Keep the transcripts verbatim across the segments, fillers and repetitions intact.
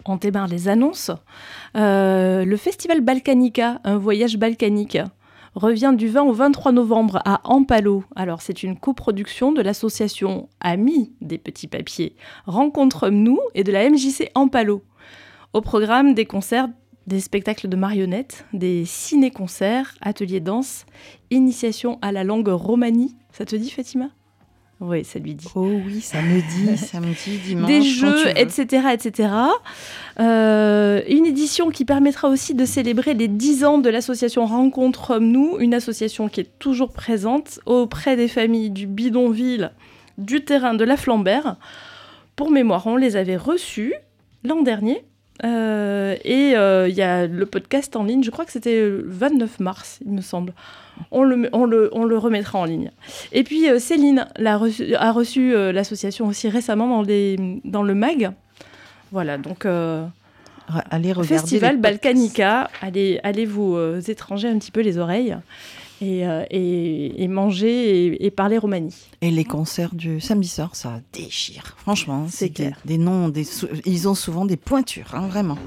On démarre les annonces. Euh, le festival Balkanica, un voyage balkanique, revient du vingt au vingt-trois novembre à Ampalo. Alors, c'est une coproduction de l'association Amis des Petits Papiers, Rencontre-nous et de la M J C Ampalo. Au programme, des concerts, des spectacles de marionnettes, des ciné-concerts, ateliers danse, initiation à la langue romani. Ça te dit, Fatima ? Oui, ça lui dit. Oh oui, ça me dit, ça me dit dimanche. Des jeux, et cetera, et cetera. Euh, une édition qui permettra aussi de célébrer les dix ans de l'association Rencontre-nous, une association qui est toujours présente auprès des familles du bidonville, du terrain de la Flambert. Pour mémoire, on les avait reçus l'an dernier. Euh, et il euh, y a le podcast en ligne, je crois que c'était le vingt-neuf mars, il me semble. On le, on le, on le remettra en ligne. Et puis euh, Céline l'a reçu, a reçu euh, l'association aussi récemment dans, les, dans le mag. Voilà, donc euh, allez regarder Festival Balkanica, allez, allez vous euh, étranger un petit peu les oreilles et, euh, et, et manger et, et parler romani. Et les concerts du samedi soir, ça déchire. Franchement, c'est, c'est clair. Des, des noms, des, ils ont souvent des pointures, hein, vraiment.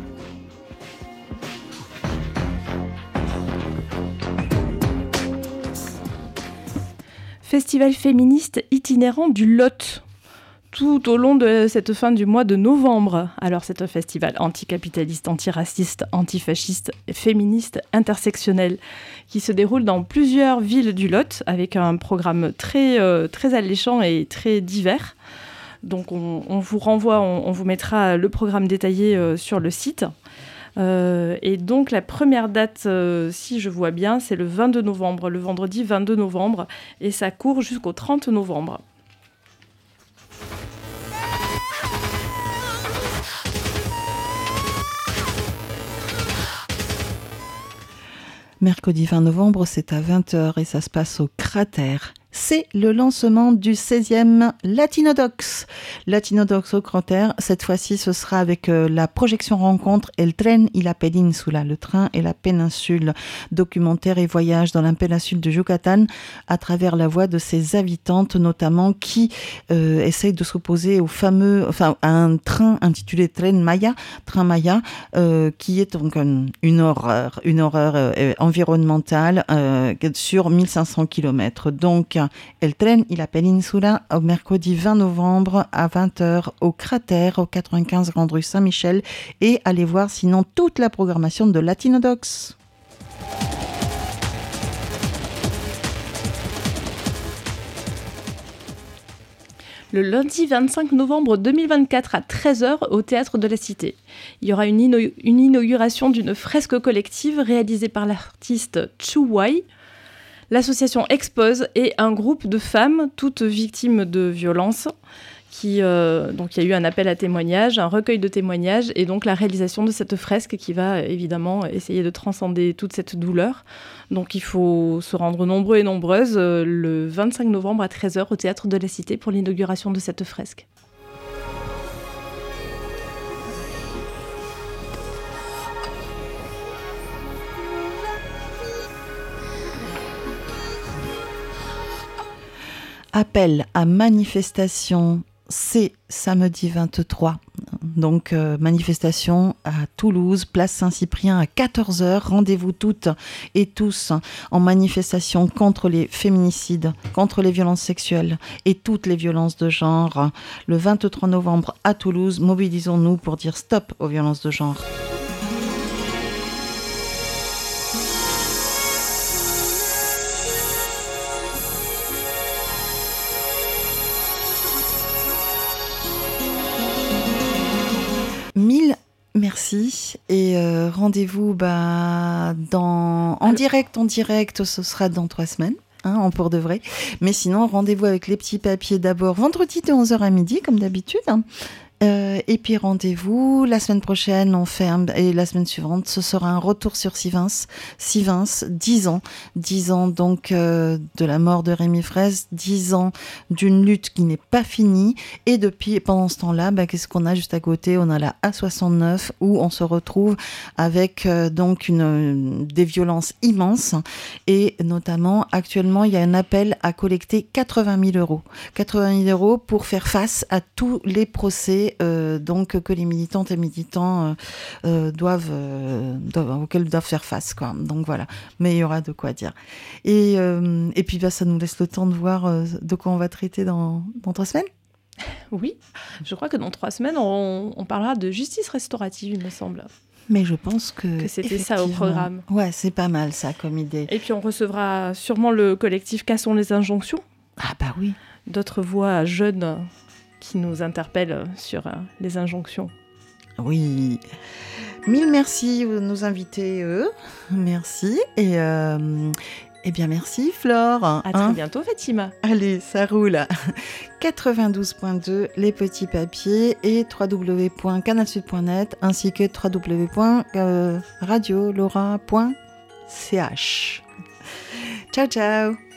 Festival féministe itinérant du Lot, tout au long de cette fin du mois de novembre. Alors, c'est un festival anticapitaliste, antiraciste, antifasciste, féministe, intersectionnel, qui se déroule dans plusieurs villes du Lot, avec un programme très, euh, très alléchant et très divers. Donc, on, on vous renvoie, on, on vous mettra le programme détaillé euh, sur le site. Euh, et donc la première date, euh, si je vois bien, c'est le vingt-deux novembre, le vendredi vingt-deux novembre, et ça court jusqu'au trente novembre. Mercredi vingt novembre, c'est à vingt heures et ça se passe au Cratère. C'est le lancement du seizième Latinodox. Latinodox au Cratère, cette fois-ci ce sera avec euh, la projection rencontre El Tren y la Península, le train et la péninsule, documentaire et voyage dans la péninsule de Yucatan à travers la voix de ses habitantes notamment qui euh, essayent de s'opposer au fameux, enfin à un train intitulé Tren Maya, train Maya, euh, qui est donc un, une horreur, une horreur euh, environnementale euh, sur mille cinq cents kilomètres. Donc El Tren y la Península au mercredi vingt novembre à vingt heures au Cratère, au quatre-vingt-quinze grande rue Saint-Michel, et allez voir sinon toute la programmation de Latinodox. Le lundi vingt-cinq novembre deux mille vingt-quatre à treize heures au Théâtre de la Cité. Il y aura une, ino- une inauguration d'une fresque collective réalisée par l'artiste Chu Wai. L'association Expose est un groupe de femmes, toutes victimes de violences, qui, euh, donc il y a eu un appel à témoignages, un recueil de témoignages, et donc la réalisation de cette fresque qui va évidemment essayer de transcender toute cette douleur. Donc il faut se rendre nombreux et nombreuses euh, le vingt-cinq novembre à treize heures au Théâtre de la Cité pour l'inauguration de cette fresque. Appel à manifestation, c'est samedi vingt-trois. Donc, euh, manifestation à Toulouse, place Saint-Cyprien à quatorze heures. Rendez-vous toutes et tous en manifestation contre les féminicides, contre les violences sexuelles et toutes les violences de genre. Le vingt-trois novembre à Toulouse, mobilisons-nous pour dire stop aux violences de genre. Mille merci et euh, rendez-vous bah, dans, en direct, en direct, ce sera dans trois semaines. Hein, en pour de vrai. Mais sinon, rendez-vous avec les petits papiers d'abord vendredi de onze heures à midi, comme d'habitude. Hein. Euh, et puis rendez-vous la semaine prochaine, on fait un, et la semaine suivante, ce sera un retour sur Sivins. Sivins, dix ans, dix ans donc euh, de la mort de Rémi Fraisse, dix ans d'une lutte qui n'est pas finie. Et depuis, pendant ce temps-là, bah, qu'est-ce qu'on a juste à côté ? On a la A soixante-neuf où on se retrouve avec euh, donc une, une des violences immenses et notamment actuellement il y a un appel à collecter quatre-vingt mille euros, quatre-vingt mille euros pour faire face à tous les procès et euh, donc que les militantes et militants euh, euh, doivent, euh, doivent, auxquels doivent faire face, quoi. Donc voilà, mais il y aura de quoi dire. Et, euh, et puis bah, ça nous laisse le temps de voir euh, de quoi on va traiter dans, dans trois semaines. Oui, je crois que dans trois semaines, on, on parlera de justice restaurative, il me semble. Mais je pense que, que c'était ça au programme. Ouais, c'est pas mal ça comme idée. Et puis on recevra sûrement le collectif Cassons les injonctions. Ah bah oui. D'autres voix jeunes qui nous interpellent sur les injonctions. Oui. Mille merci à nos invités, eux. Merci. Et euh, eh bien merci Flore. À très hein bientôt Fatima. Allez, ça roule. quatre-vingt-douze point deux Les Petits Papiers et w w w point canal sud point net ainsi que w w w point radio laura point c h. Ciao ciao.